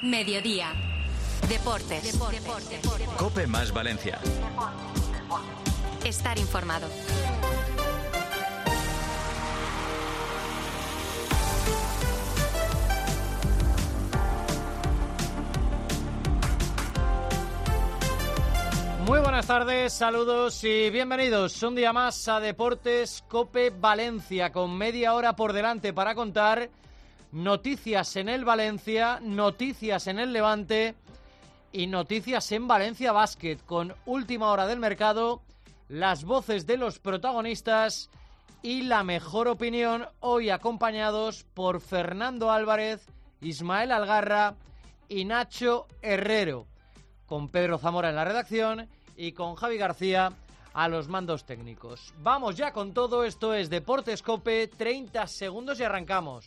Mediodía. Deportes. COPE más Valencia. Estar informado. Muy buenas tardes, saludos y bienvenidos un día más a Deportes COPE Valencia, con media hora por delante para contar noticias en el Valencia, noticias en el Levante y noticias en Valencia Basket, con última hora del mercado, las voces de los protagonistas y la mejor opinión, hoy acompañados por Fernando Álvarez, Ismael Algarra y Nacho Herrero, con Pedro Zamora en la redacción y con Javi García a los mandos técnicos. Vamos ya con todo, esto es Deportes COPE, 30 segundos y arrancamos.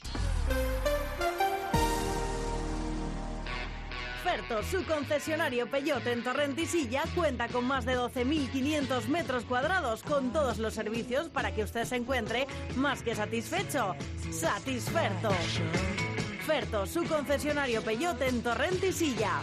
Ferto, su concesionario Peugeot en Torrent y Silla, cuenta con más de 12.500 metros cuadrados con todos los servicios para que usted se encuentre más que satisfecho. Satisferto. Ferto, su concesionario Peugeot en Torrent y Silla.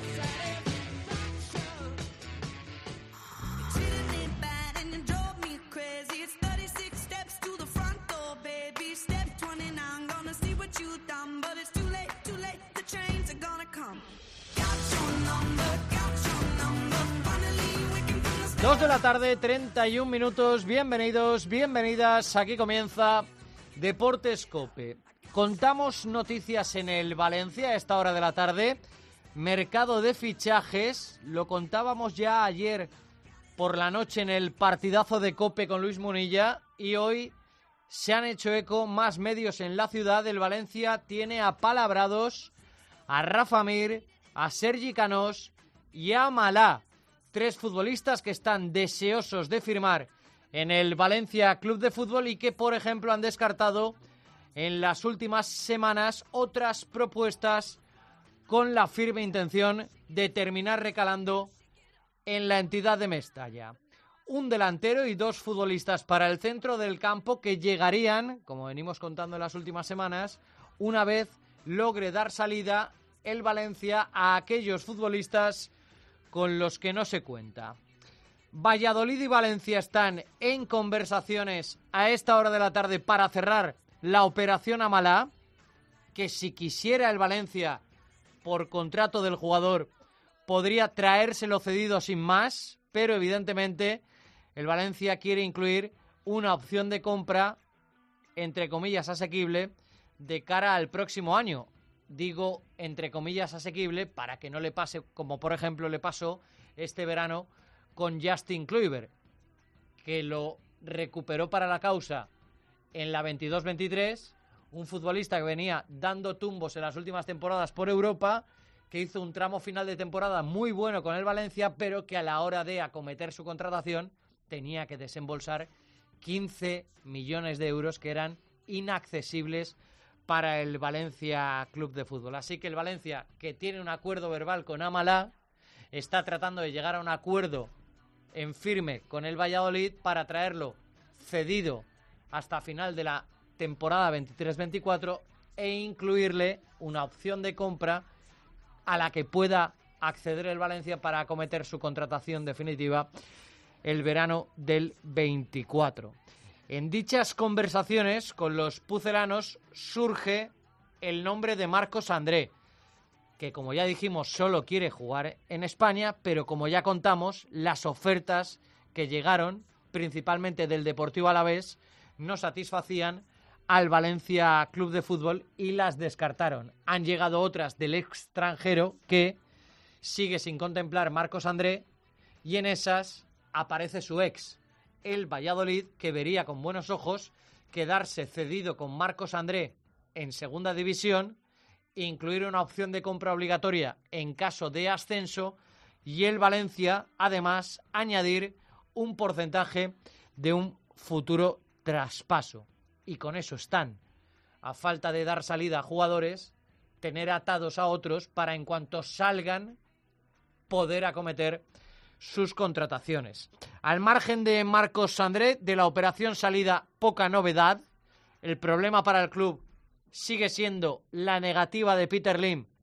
Dos de la tarde, 31 minutos, bienvenidos, bienvenidas, aquí comienza Deportes COPE. Contamos noticias en el Valencia a esta hora de la tarde, mercado de fichajes, lo contábamos ya ayer por la noche en el partidazo de COPE con Luis Munilla y hoy se han hecho eco más medios en la ciudad. El Valencia tiene apalabrados a Rafa Mir, a Sergi Canós y a Malá. Tres futbolistas que están deseosos de firmar en el Valencia Club de Fútbol y que, por ejemplo, han descartado en las últimas semanas otras propuestas con la firme intención de terminar recalando en la entidad de Mestalla. Un delantero y dos futbolistas para el centro del campo que llegarían, como venimos contando en las últimas semanas, una vez logre dar salida el Valencia a aquellos futbolistas con los que no se cuenta. Valladolid y Valencia están en conversaciones a esta hora de la tarde para cerrar la operación Malá, que si quisiera el Valencia, por contrato del jugador, podría traérselo cedido sin más, pero evidentemente el Valencia quiere incluir una opción de compra, entre comillas, asequible, de cara al próximo año. Digo, entre comillas, asequible, para que no le pase, como por ejemplo le pasó este verano con Justin Kluivert, que lo recuperó para la causa en la 22-23, un futbolista que venía dando tumbos en las últimas temporadas por Europa, que hizo un tramo final de temporada muy bueno con el Valencia, pero que a la hora de acometer su contratación tenía que desembolsar 15 millones de euros que eran inaccesibles para el Valencia Club de Fútbol. Así que el Valencia, que tiene un acuerdo verbal con Malá, está tratando de llegar a un acuerdo en firme con el Valladolid para traerlo cedido hasta final de la temporada 23-24 e incluirle una opción de compra a la que pueda acceder el Valencia para acometer su contratación definitiva el verano del 24. En dichas conversaciones con los pucelanos surge el nombre de Marcos André, que como ya dijimos solo quiere jugar en España, pero como ya contamos, las ofertas que llegaron, principalmente del Deportivo Alavés, no satisfacían al Valencia Club de Fútbol y las descartaron. Han llegado otras del extranjero que sigue sin contemplar Marcos André y en esas aparece su ex, el Valladolid, que vería con buenos ojos quedarse cedido con Marcos André en segunda división, incluir una opción de compra obligatoria en caso de ascenso y el Valencia, además, añadir un porcentaje de un futuro traspaso. Y con eso están, a falta de dar salida a jugadores, tener atados a otros para en cuanto salgan poder acometer sus contrataciones. Al margen de Marcos André, de la operación salida poca novedad. El problema para el club sigue siendo la negativa de Peter Lim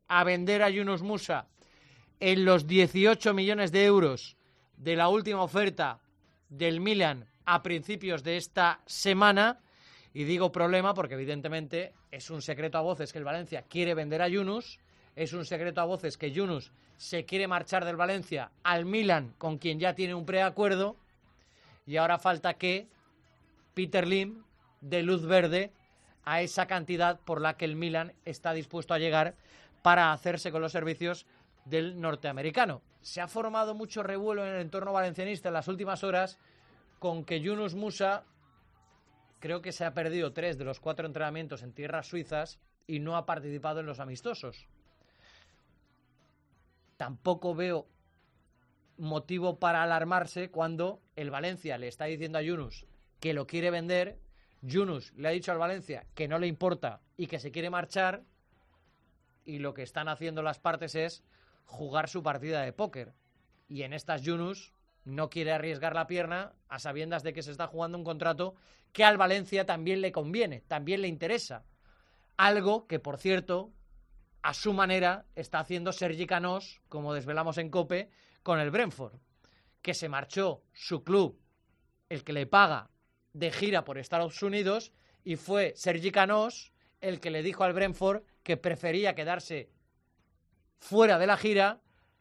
a vender a Yunus Musa en los 18 millones de euros de la última oferta del Milan a principios de esta semana. Y digo problema porque evidentemente es un secreto a voces que el Valencia quiere vender a Yunus, es un secreto a voces que Yunus se quiere marchar del Valencia al Milan, con quien ya tiene un preacuerdo, y ahora falta que Peter Lim dé luz verde a esa cantidad por la que el Milan está dispuesto a llegar para hacerse con los servicios del norteamericano. Se ha formado mucho revuelo en el entorno valencianista en las últimas horas con que Yunus Musa creo que se ha perdido 3 de los 4 entrenamientos en tierras suizas y no ha participado en los amistosos. Tampoco veo motivo para alarmarse cuando el Valencia le está diciendo a Yunus que lo quiere vender, Yunus le ha dicho al Valencia que no le importa y que se quiere marchar, y lo que están haciendo las partes es jugar su partida de póker. Y en estas Yunus no quiere arriesgar la pierna a sabiendas de que se está jugando un contrato que al Valencia también le conviene, también le interesa. Algo que, por cierto, a su manera está haciendo Sergi Canós, como desvelamos en COPE, con el Brentford, que se marchó su club, el que le paga, de gira por Estados Unidos, y fue Sergi Canós el que le dijo al Brentford que prefería quedarse fuera de la gira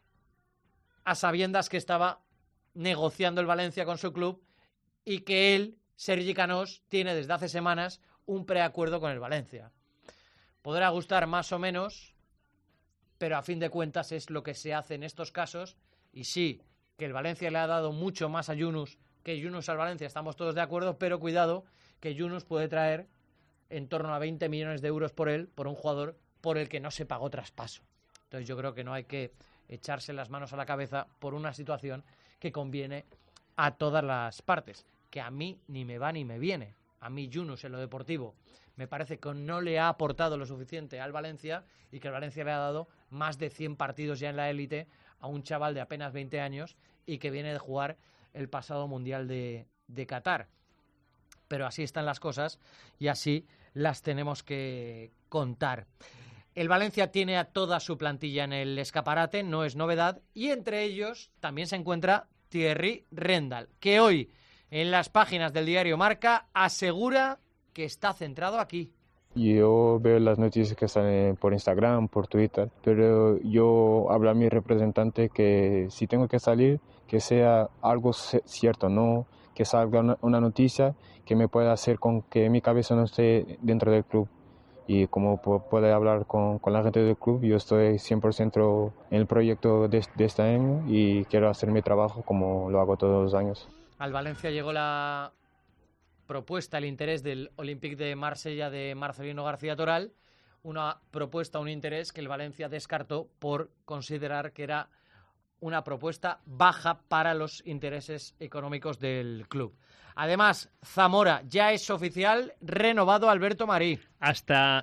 a sabiendas que estaba negociando el Valencia con su club y que él, Sergi Canós, tiene desde hace semanas un preacuerdo con el Valencia. Podrá gustar más o menos, pero a fin de cuentas es lo que se hace en estos casos. Y sí, que el Valencia le ha dado mucho más a Yunus que Yunus al Valencia, estamos todos de acuerdo, pero cuidado que Yunus puede traer en torno a 20 millones de euros por él, por un jugador por el que no se pagó traspaso. Entonces yo creo que no hay que echarse las manos a la cabeza por una situación que conviene a todas las partes, que a mí ni me va ni me viene. A mí Yunus en lo deportivo me parece que no le ha aportado lo suficiente al Valencia y que el Valencia le ha dado más de 100 partidos ya en la élite a un chaval de apenas 20 años y que viene de jugar el pasado Mundial de Qatar. Pero así están las cosas y así las tenemos que contar. El Valencia tiene a toda su plantilla en el escaparate, no es novedad, y entre ellos también se encuentra Thierry Rendal, que hoy en las páginas del diario Marca asegura que está centrado aquí. Yo veo las noticias que están por Instagram, por Twitter, pero yo hablo a mi representante que si tengo que salir, que sea algo cierto, no que salga una noticia que me pueda hacer con que mi cabeza no esté dentro del club. Y como puede hablar con la gente del club, yo estoy 100% en el proyecto de este año y quiero hacer mi trabajo como lo hago todos los años. Al Valencia llegó la propuesta, el interés del Olympique de Marsella de Marcelino García Toral, una propuesta, un interés que el Valencia descartó por considerar que era una propuesta baja para los intereses económicos del club. Además, Zamora ya es oficial, renovado Alberto Marí. Hasta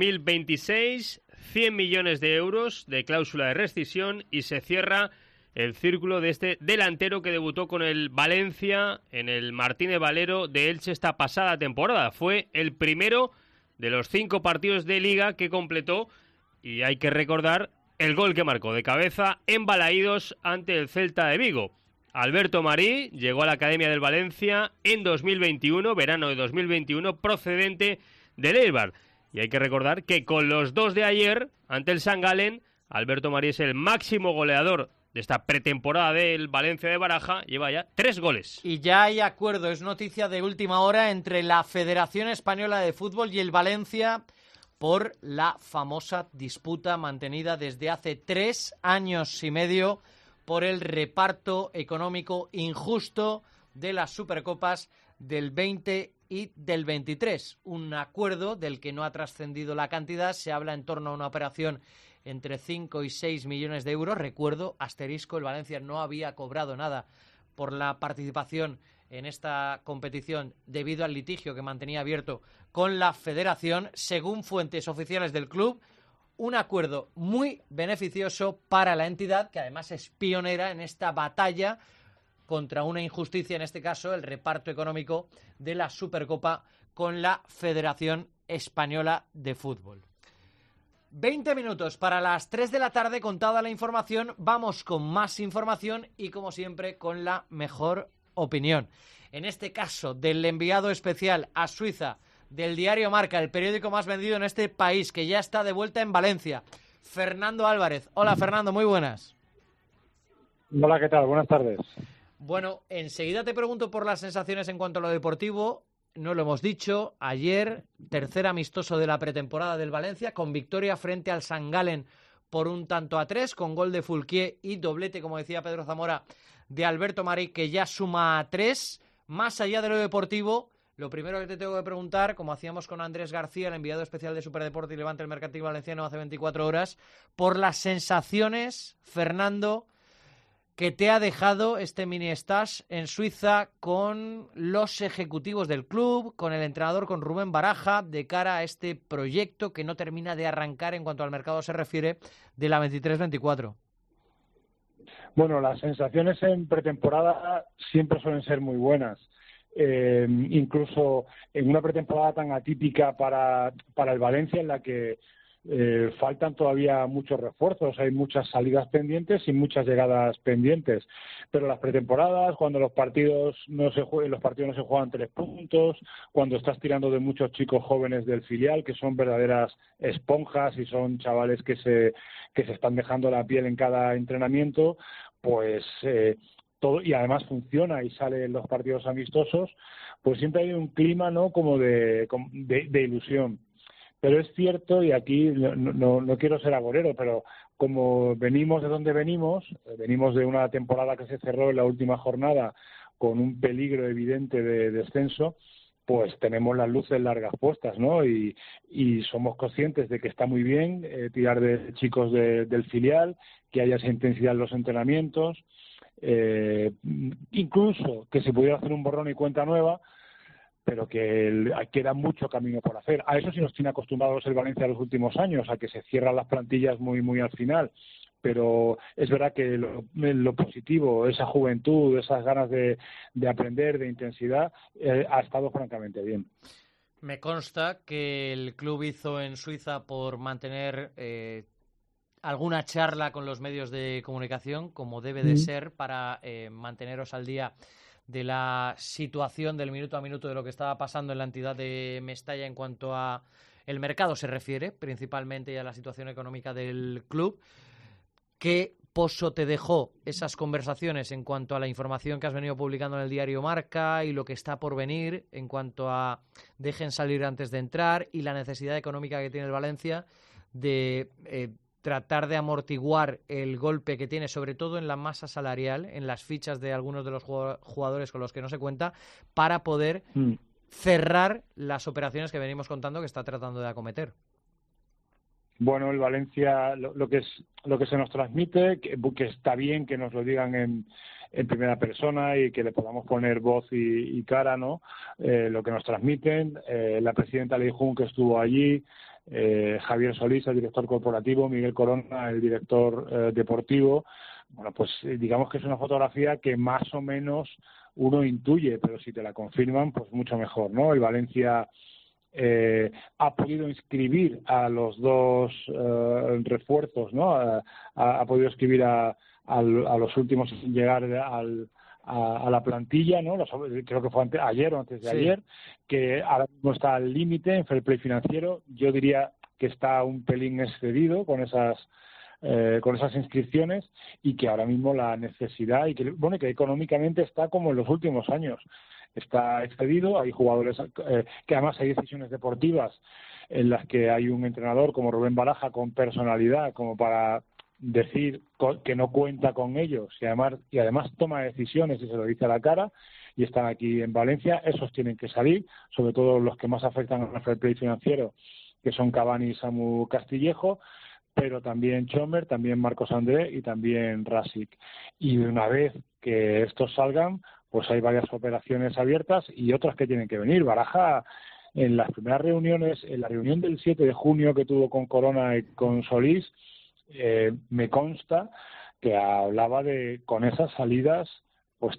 2026, 100 millones de euros de cláusula de rescisión y se cierra el círculo de este delantero que debutó con el Valencia en el Martínez Valero de Elche esta pasada temporada. Fue el primero de los 5 partidos de Liga que completó y hay que recordar el gol que marcó de cabeza en Balaídos ante el Celta de Vigo. Alberto Marí llegó a la Academia del Valencia en 2021, verano de 2021, procedente del Eibar. Y hay que recordar que con los 2 de ayer ante el St. Gallen, Alberto Marí es el máximo goleador de esta pretemporada del Valencia de Baraja, lleva ya 3 goles. Y ya hay acuerdo, es noticia de última hora, entre la Federación Española de Fútbol y el Valencia por la famosa disputa mantenida desde hace 3 años y medio por el reparto económico injusto de las Supercopas del 20 y del 23. Un acuerdo del que no ha trascendido la cantidad, se habla en torno a una operación entre 5 y 6 millones de euros. Recuerdo, asterisco, el Valencia no había cobrado nada por la participación en esta competición debido al litigio que mantenía abierto con la Federación. Según fuentes oficiales del club, un acuerdo muy beneficioso para la entidad, que además es pionera en esta batalla contra una injusticia, en este caso el reparto económico de la Supercopa con la Federación Española de Fútbol. 20 minutos para las 3 de la tarde, contada la información, vamos con más información y como siempre con la mejor opinión. En este caso del enviado especial a Suiza del diario Marca, el periódico más vendido en este país, que ya está de vuelta en Valencia, Fernando Álvarez. Hola Fernando, muy buenas. Hola, ¿qué tal? Buenas tardes. Bueno, enseguida te pregunto por las sensaciones en cuanto a lo deportivo. No lo hemos dicho, ayer, tercer amistoso de la pretemporada del Valencia, con victoria frente al St. Gallen por 1-3, con gol de Fulquier y doblete, como decía Pedro Zamora, de Alberto Marí, que ya suma 3. Más allá de lo deportivo, lo primero que te tengo que preguntar, como hacíamos con Andrés García, el enviado especial de Superdeporte y Levante el Mercantil Valenciano hace 24 horas, por las sensaciones, Fernando, que te ha dejado este mini stage en Suiza con los ejecutivos del club, con el entrenador, con Rubén Baraja, de cara a este proyecto que no termina de arrancar en cuanto al mercado se refiere de la 23-24. Bueno, las sensaciones en pretemporada siempre suelen ser muy buenas. Incluso en una pretemporada tan atípica para el Valencia, en la que faltan todavía muchos refuerzos, hay muchas salidas pendientes y muchas llegadas pendientes, pero las pretemporadas, cuando los partidos no se juegan 3 puntos, cuando estás tirando de muchos chicos jóvenes del filial que son verdaderas esponjas y son chavales que se están dejando la piel en cada entrenamiento, pues todo, y además funciona y sale en los partidos amistosos, pues siempre hay un clima, ¿no?, como de ilusión. Pero es cierto, y aquí no quiero ser agorero, pero como venimos de donde venimos de una temporada que se cerró en la última jornada con un peligro evidente de descenso, pues tenemos las luces largas puestas, ¿no? Y somos conscientes de que está muy bien tirar de chicos del filial, que haya esa intensidad en los entrenamientos, incluso que se pudiera hacer un borrón y cuenta nueva, pero que queda mucho camino por hacer. A eso sí nos tiene acostumbrados el Valencia los últimos años, a que se cierran las plantillas muy muy al final. Pero es verdad que lo positivo, esa juventud, esas ganas de aprender, de intensidad, ha estado francamente bien. Me consta que el club hizo en Suiza por mantener alguna charla con los medios de comunicación, como debe de ser, para manteneros al día de la situación del minuto a minuto de lo que estaba pasando en la entidad de Mestalla en cuanto a el mercado se refiere, principalmente, y a la situación económica del club. ¿Qué pozo te dejó esas conversaciones en cuanto a la información que has venido publicando en el diario Marca y lo que está por venir en cuanto a dejen salir antes de entrar y la necesidad económica que tiene el Valencia de tratar de amortiguar el golpe que tiene, sobre todo en la masa salarial, en las fichas de algunos de los jugadores con los que no se cuenta, para poder cerrar las operaciones que venimos contando que está tratando de acometer? Bueno, el Valencia, lo que se nos transmite, que está bien que nos lo digan en primera persona y que le podamos poner voz y cara, ¿no? Lo que nos transmiten, la presidenta Lei Jun, que estuvo allí, Javier Solís, el director corporativo, Miguel Corona, el director deportivo. Bueno, pues digamos que es una fotografía que más o menos uno intuye, pero si te la confirman, pues mucho mejor, ¿no? El Valencia ha podido inscribir a los dos refuerzos, ¿no? Ha podido inscribir a los últimos sin llegar a la plantilla, ¿no? Creo que fue ayer o antes de ayer, que ahora mismo está al límite en fair play financiero. Yo diría que está un pelín excedido con esas inscripciones, y que ahora mismo la necesidad, y que económicamente está como en los últimos años. Está excedido, hay jugadores que además hay decisiones deportivas en las que hay un entrenador como Rubén Baraja con personalidad como para decir que no cuenta con ellos y además toma decisiones y se lo dice a la cara, y están aquí en Valencia. Esos tienen que salir, sobre todo los que más afectan al fair play financiero, que son Cavani y Samu Castillejo, pero también Chomer, también Marcos André y también Rasic. Y una vez que estos salgan, pues hay varias operaciones abiertas y otras que tienen que venir. Baraja, en las primeras reuniones, en la reunión del 7 de junio que tuvo con Corona y con Solís, me consta que hablaba con esas salidas, pues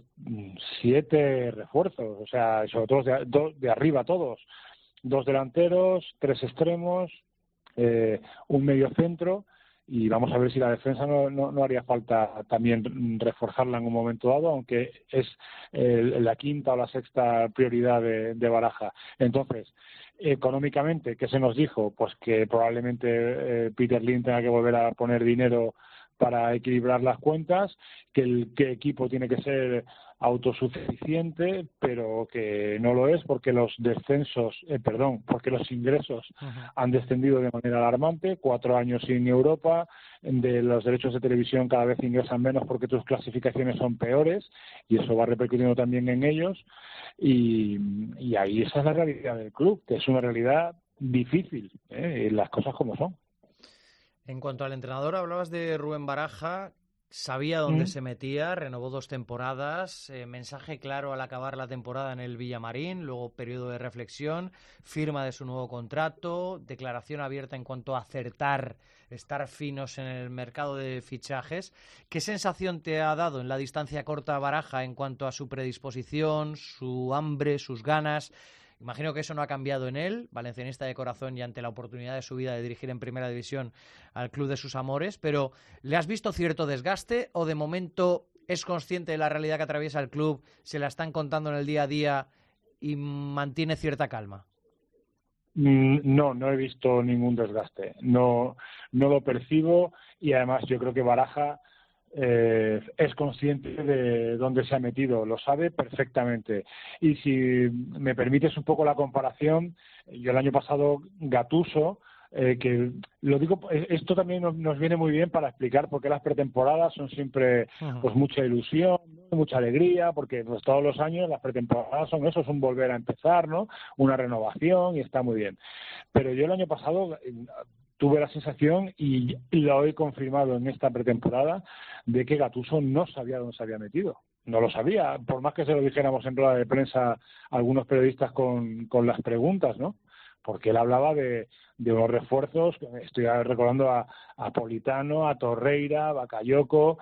7 refuerzos, o sea, sobre todo de arriba todos, 2 delanteros, 3 extremos, un mediocentro, y vamos a ver si la defensa no haría falta también reforzarla en un momento dado, aunque es la quinta o la sexta prioridad de Baraja. Entonces, económicamente, ¿qué se nos dijo? Pues que probablemente Peter Lim tenga que volver a poner dinero para equilibrar las cuentas, que el equipo tiene que ser autosuficiente, pero que no lo es porque los porque los ingresos han descendido de manera alarmante, 4 años sin Europa, de los derechos de televisión cada vez ingresan menos porque tus clasificaciones son peores, y eso va repercutiendo también en ellos, y ahí esa es la realidad del club, que es una realidad difícil, las cosas como son. En cuanto al entrenador, hablabas de Rubén Baraja, sabía dónde se metía, renovó 2 temporadas, mensaje claro al acabar la temporada en el Villamarín, luego periodo de reflexión, firma de su nuevo contrato, declaración abierta en cuanto a acertar, estar finos en el mercado de fichajes. ¿Qué sensación te ha dado en la distancia corta Baraja en cuanto a su predisposición, su hambre, sus ganas? Imagino que eso no ha cambiado en él, valencianista de corazón y ante la oportunidad de su vida de dirigir en Primera División al club de sus amores, pero ¿le has visto cierto desgaste o de momento es consciente de la realidad que atraviesa el club, se la están contando en el día a día y mantiene cierta calma? No he visto ningún desgaste, no lo percibo, y además yo creo que Baraja es consciente de dónde se ha metido, lo sabe perfectamente. Y si me permites un poco la comparación, yo el año pasado Gattuso, que lo digo, esto también nos viene muy bien para explicar por qué las pretemporadas son siempre pues mucha ilusión, mucha alegría, porque pues todos los años las pretemporadas son eso, es un volver a empezar, ¿no? Una renovación, y está muy bien. Pero yo el año pasado tuve la sensación, y lo he confirmado en esta pretemporada, de que Gattuso no sabía dónde se había metido. No lo sabía, por más que se lo dijéramos en rueda de prensa a algunos periodistas con las preguntas, ¿no? Porque él hablaba de unos refuerzos, estoy recordando a Politano, a Torreira, a Bakayoko,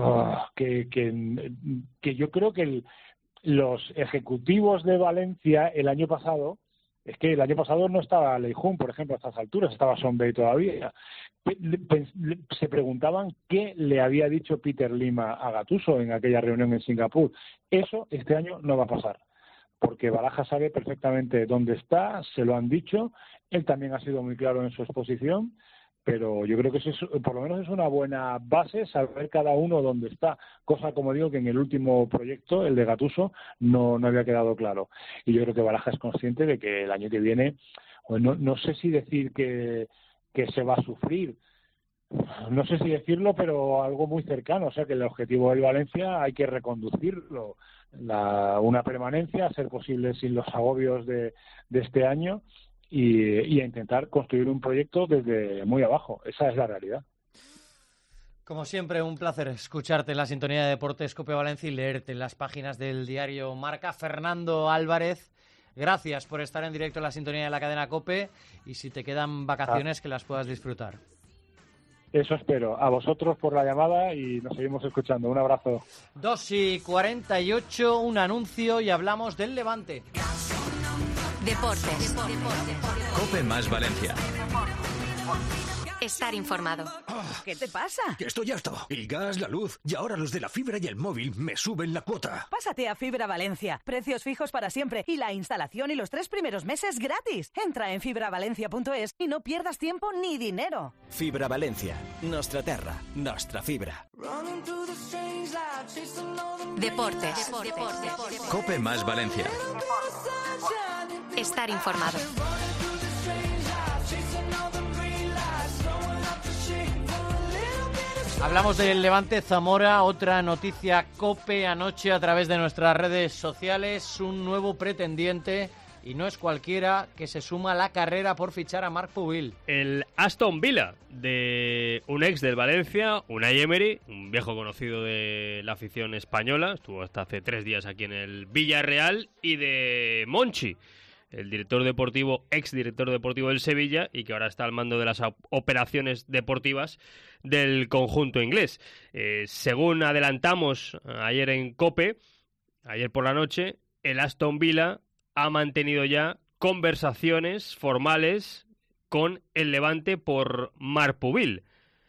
que yo creo que los ejecutivos de Valencia el año pasado, es que el año pasado no estaba Leijun, por ejemplo, a estas alturas, estaba Sonbey todavía. Se preguntaban qué le había dicho Peter Lim a Gattuso en aquella reunión en Singapur. Eso este año no va a pasar, porque Baraja sabe perfectamente dónde está, se lo han dicho, él también ha sido muy claro en su exposición, pero yo creo que eso por lo menos es una buena base, saber cada uno dónde está, cosa, como digo, que en el último proyecto, el de Gattuso, no había quedado claro. Y yo creo que Baraja es consciente de que el año que viene, pues no sé si decir que se va a sufrir, no sé si decirlo, pero algo muy cercano, o sea que el objetivo del Valencia hay que reconducirlo, una permanencia, a ser posible sin los agobios de este año, y a intentar construir un proyecto desde muy abajo. Esa es la realidad. Como siempre, un placer escucharte en la sintonía de Deportes COPE Valencia y leerte en las páginas del diario Marca. Fernando Álvarez, gracias por estar en directo en la sintonía de la cadena COPE, y si te quedan vacaciones, que las puedas disfrutar. Eso espero. A vosotros por la llamada, y nos seguimos escuchando. Un abrazo. 2:48, un anuncio y hablamos del Levante. Deportes. COPE más Valencia. Estar informado. ¿Qué te pasa? Que estoy harto. El gas, la luz y ahora los de la fibra y el móvil me suben la cuota. Pásate a Fibra Valencia. Precios fijos para siempre y la instalación y los 3 primeros meses gratis. Entra en fibravalencia.es y no pierdas tiempo ni dinero. Fibra Valencia. Nostra terra, nostra fibra. Deportes. COPE más Valencia. Estar informado. Hablamos del Levante Zamora, otra noticia COPE anoche a través de nuestras redes sociales, un nuevo pretendiente, y no es cualquiera, que se suma a la carrera por fichar a Marc Pubil. El Aston Villa, de un ex del Valencia, Unai Emery, un viejo conocido de la afición española, estuvo hasta hace 3 días aquí en el Villarreal, y de Monchi, el director deportivo, ex director deportivo del Sevilla, y que ahora está al mando de las operaciones deportivas del conjunto inglés. Según adelantamos ayer en COPE, ayer por la noche, el Aston Villa ha mantenido ya conversaciones formales con el Levante por Marc Pubil.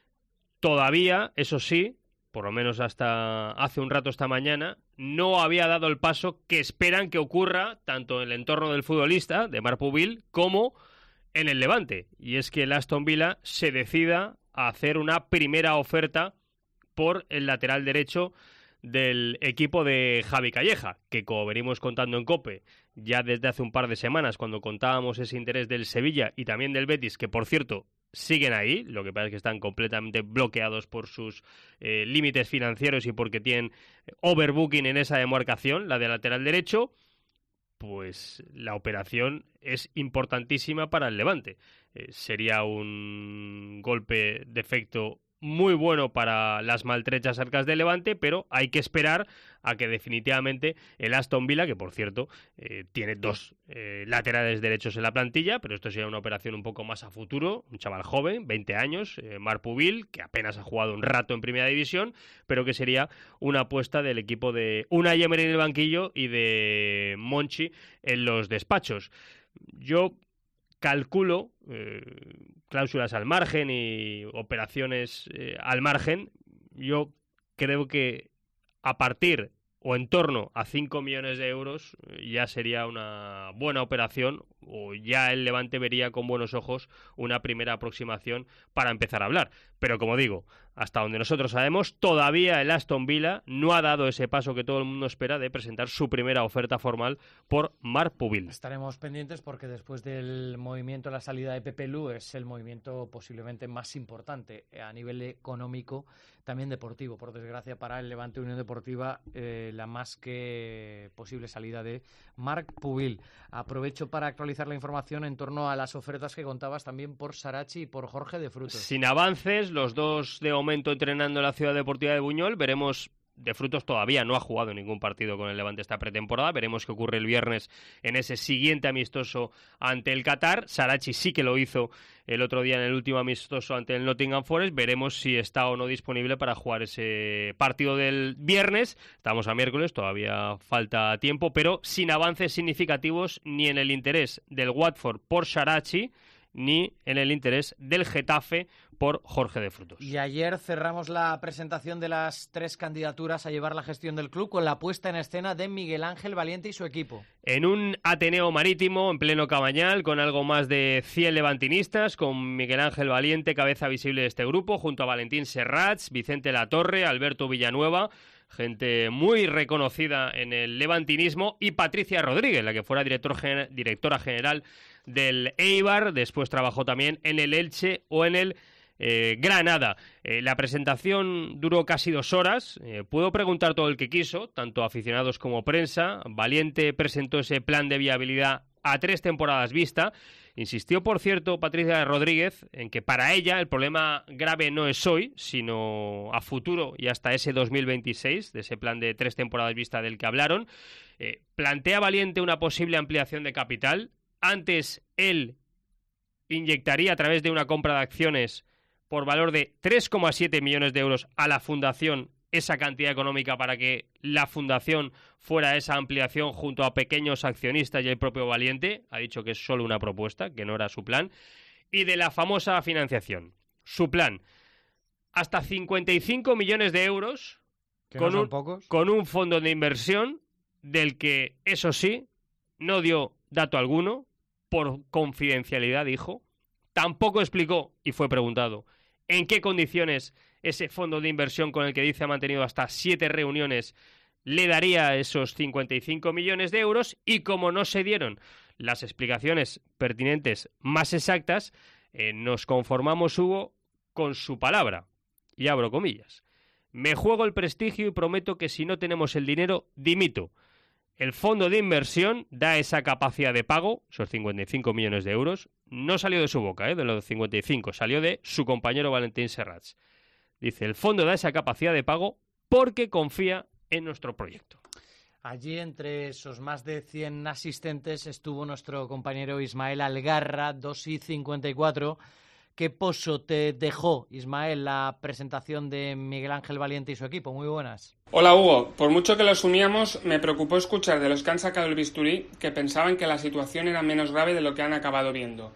Todavía, eso sí, por lo menos hasta hace un rato esta mañana, no había dado el paso que esperan que ocurra tanto en el entorno del futbolista, de Marc Pubil, como en el Levante. Y es que el Aston Villa se decida a hacer una primera oferta por el lateral derecho del equipo de Javi Calleja, que como venimos contando en COPE ya desde hace un par de semanas, cuando contábamos ese interés del Sevilla y también del Betis, que por cierto siguen ahí, lo que pasa es que están completamente bloqueados por sus límites financieros y porque tienen overbooking en esa demarcación, la de lateral derecho, pues la operación es importantísima para el Levante. Sería un golpe de efecto muy bueno para las maltrechas arcas de Levante, pero hay que esperar a que definitivamente el Aston Villa, que por cierto tiene dos laterales derechos en la plantilla, pero esto sería una operación un poco más a futuro, un chaval joven, 20 años, Marc Pubil, que apenas ha jugado un rato en Primera División, pero que sería una apuesta del equipo de Unai Emery en el banquillo y de Monchi en los despachos. Yo calculo cláusulas al margen y operaciones al margen. Yo creo que a partir o en torno a 5 millones de euros ya sería una buena operación, o ya el Levante vería con buenos ojos una primera aproximación para empezar a hablar. Pero como digo, hasta donde nosotros sabemos, todavía el Aston Villa no ha dado ese paso que todo el mundo espera de presentar su primera oferta formal por Marc Pubil. Estaremos pendientes porque después del movimiento, la salida de Pepe Lu es el movimiento posiblemente más importante a nivel económico, también deportivo, por desgracia para el Levante Unión Deportiva, la más que posible salida de Marc Pubil. Aprovecho para actualizar la información en torno a las ofertas que contabas también por Sarachi y por Jorge de Frutos. Sin avances, los dos de momento entrenando en la Ciudad Deportiva de Buñol. Veremos. De Frutos todavía no ha jugado ningún partido con el Levante esta pretemporada. Veremos qué ocurre el viernes en ese siguiente amistoso ante el Qatar. Sarachi sí que lo hizo el otro día en el último amistoso ante el Nottingham Forest. Veremos si está o no disponible para jugar ese partido del viernes. Estamos a miércoles, todavía falta tiempo, pero sin avances significativos ni en el interés del Watford por Sarachi, ni en el interés del Getafe por Jorge de Frutos. Y ayer cerramos la presentación de las 3 candidaturas a llevar la gestión del club con la puesta en escena de Miguel Ángel Valiente y su equipo. En un Ateneo Marítimo, en pleno Cabañal, con algo más de 100 levantinistas, con Miguel Ángel Valiente, cabeza visible de este grupo, junto a Valentín Serrats, Vicente Latorre, Alberto Villanueva, gente muy reconocida en el levantinismo, y Patricia Rodríguez, la que fuera directora general del Eibar, después trabajó también en el Elche o en el Granada. La presentación duró casi 2 horas. Pudo preguntar todo el que quiso, tanto aficionados como prensa. Valiente presentó ese plan de viabilidad a 3 temporadas vista. Insistió, por cierto, Patricia Rodríguez, en que para ella el problema grave no es hoy, sino a futuro y hasta ese 2026, de ese plan de 3 temporadas vista del que hablaron. Plantea Valiente una posible ampliación de capital. Antes él inyectaría a través de una compra de acciones por valor de 3,7 millones de euros a la fundación esa cantidad económica para que la fundación fuera esa ampliación junto a pequeños accionistas y el propio Valiente. Ha dicho que es solo una propuesta, que no era su plan. Y de la famosa financiación. Su plan, hasta 55 millones de euros con un fondo de inversión del que, eso sí, no dio dato alguno, por confidencialidad, dijo. Tampoco explicó, y fue preguntado, en qué condiciones ese fondo de inversión con el que dice ha mantenido hasta 7 reuniones le daría esos 55 millones de euros, y como no se dieron las explicaciones pertinentes más exactas, nos conformamos, Hugo, con su palabra. Y abro comillas. Me juego el prestigio y prometo que si no tenemos el dinero, dimito. El fondo de inversión da esa capacidad de pago, esos 55 millones de euros. No salió de su boca, de los 55, salió de su compañero Valentín Serrats. Dice, el fondo da esa capacidad de pago porque confía en nuestro proyecto. Allí, entre esos más de 100 asistentes, estuvo nuestro compañero Ismael Algarra, 2:54. ¿Qué pozo te dejó, Ismael, la presentación de Miguel Ángel Valiente y su equipo? Muy buenas. Hola, Hugo. Por mucho que lo asumíamos, me preocupó escuchar de los que han sacado el bisturí que pensaban que la situación era menos grave de lo que han acabado viendo.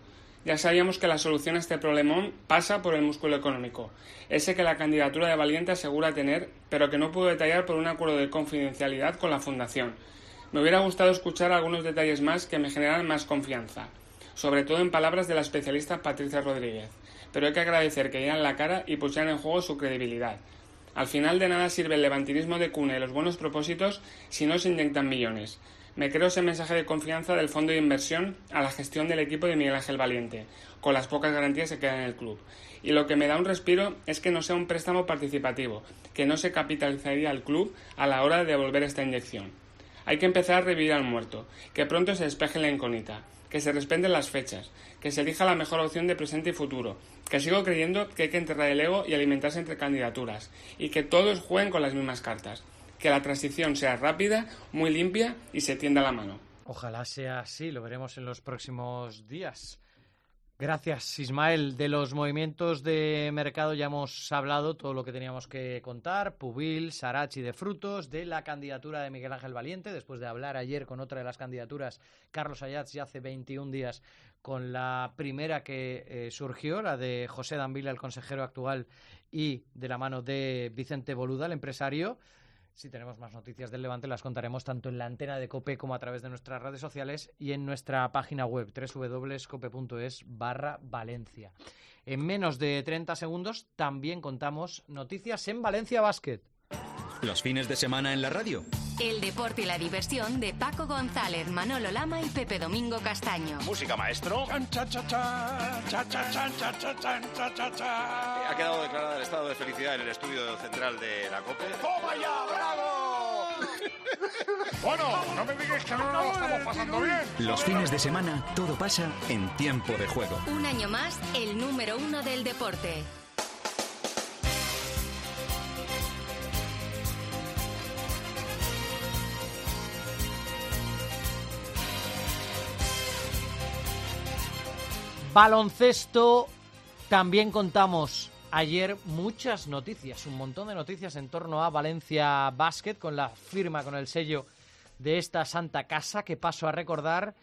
Ya sabíamos que la solución a este problemón pasa por el músculo económico, ese que la candidatura de Valiente asegura tener, pero que no pudo detallar por un acuerdo de confidencialidad con la Fundación. Me hubiera gustado escuchar algunos detalles más que me generaran más confianza, sobre todo en palabras de la especialista Patricia Rodríguez, pero hay que agradecer que dieran la cara y pusieran en juego su credibilidad. Al final de nada sirve el levantinismo de cuna y los buenos propósitos si no se inyectan millones. Me creo ese mensaje de confianza del fondo de inversión a la gestión del equipo de Miguel Ángel Valiente, con las pocas garantías que quedan en el club. Y lo que me da un respiro es que no sea un préstamo participativo, que no se capitalizaría el club a la hora de devolver esta inyección. Hay que empezar a revivir al muerto, que pronto se despeje la incógnita, que se respeten las fechas, que se elija la mejor opción de presente y futuro, que sigo creyendo que hay que enterrar el ego y alimentarse entre candidaturas, y que todos jueguen con las mismas cartas. Que la transición sea rápida, muy limpia y se tienda la mano. Ojalá sea así, lo veremos en los próximos días. Gracias, Ismael. De los movimientos de mercado ya hemos hablado todo lo que teníamos que contar. Pubil, Sarachi de Frutos, de la candidatura de Miguel Ángel Valiente, después de hablar ayer con otra de las candidaturas, Carlos Ayats, ya hace 21 días con la primera que surgió, la de José Danvila, el consejero actual, y de la mano de Vicente Boluda, el empresario. Si tenemos más noticias del Levante las contaremos tanto en la antena de COPE como a través de nuestras redes sociales y en nuestra página web www.cope.es/Valencia. En menos de 30 segundos también contamos noticias en Valencia Basket. Los fines de semana en la radio. El deporte y la diversión de Paco González, Manolo Lama y Pepe Domingo Castaño. Música, maestro. Ha quedado declarado el estado de felicidad en el estudio central de la COPE. ¡Toma ya, bravo! Bueno, no me digáis que no lo estamos pasando bien. Los fines de semana todo pasa en tiempo de juego. Un año más, el número 1 del deporte. Baloncesto, también contamos ayer muchas noticias, un montón de noticias en torno a Valencia Basket, con la firma, con el sello de esta santa casa, que paso a recordar.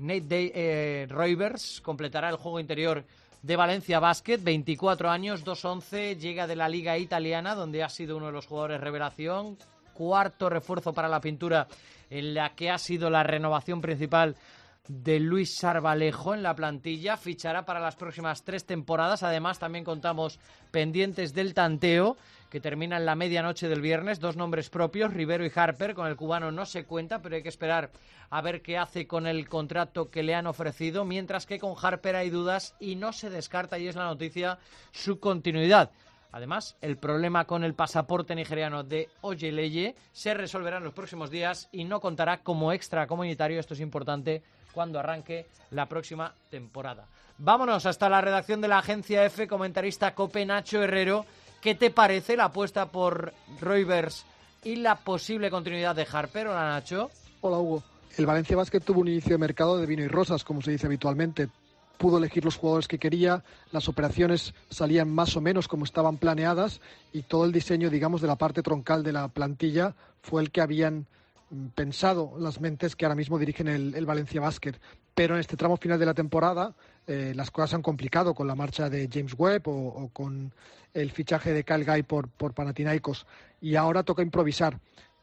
Nate Reuvers completará el juego interior de Valencia Basket, 24 años, 2'11", llega de la Liga Italiana, donde ha sido uno de los jugadores revelación, cuarto refuerzo para la pintura, en la que ha sido la renovación principal de Luis Sarvalejo en la plantilla, fichará para las próximas 3 temporadas. Además, también contamos pendientes del tanteo, que termina en la medianoche del viernes. 2 nombres propios, Rivero y Harper. Con el cubano no se cuenta, pero hay que esperar a ver qué hace con el contrato que le han ofrecido, mientras que con Harper hay dudas y no se descarta, y es la noticia, su continuidad. Además, el problema con el pasaporte nigeriano de Oyeleye se resolverá en los próximos días y no contará como extracomunitario. Esto es importante cuando arranque la próxima temporada. Vámonos hasta la redacción de la Agencia F, comentarista COPE, Nacho Herrero. ¿Qué te parece la apuesta por Reuvers y la posible continuidad de Harper? Hola, Nacho. Hola, Hugo. El Valencia Basket tuvo un inicio de mercado de vino y rosas, como se dice habitualmente. Pudo elegir los jugadores que quería, las operaciones salían más o menos como estaban planeadas y todo el diseño, digamos, de la parte troncal de la plantilla fue el que habían pensado las mentes que ahora mismo dirigen el Valencia Basket. Pero en este tramo final de la temporada las cosas se han complicado con la marcha de James Webb o con el fichaje de Kyle Guy por Panathinaikos, y ahora toca improvisar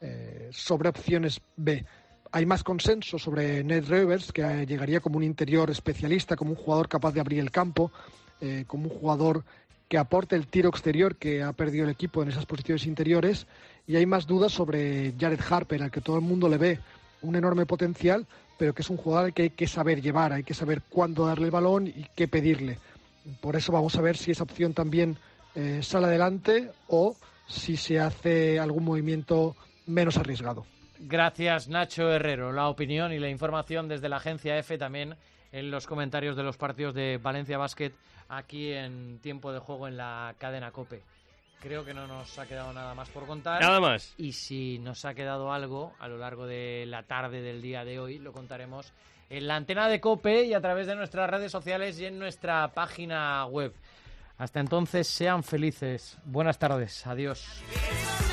sobre opciones B. Hay más consenso sobre Nate Reuvers, que llegaría como un interior especialista, como un jugador capaz de abrir el campo, como un jugador que aporte el tiro exterior que ha perdido el equipo en esas posiciones interiores, y hay más dudas sobre Jared Harper, al que todo el mundo le ve un enorme potencial, pero que es un jugador al que hay que saber llevar, hay que saber cuándo darle el balón y qué pedirle. Por eso vamos a ver si esa opción también sale adelante o si se hace algún movimiento menos arriesgado. Gracias, Nacho Herrero. La opinión y la información desde la Agencia F, también en los comentarios de los partidos de Valencia Basket aquí en tiempo de juego en la cadena COPE. Creo que no nos ha quedado nada más por contar. Nada más. Y si nos ha quedado algo a lo largo de la tarde del día de hoy, lo contaremos en la antena de COPE y a través de nuestras redes sociales y en nuestra página web. Hasta entonces, sean felices. Buenas tardes. Adiós.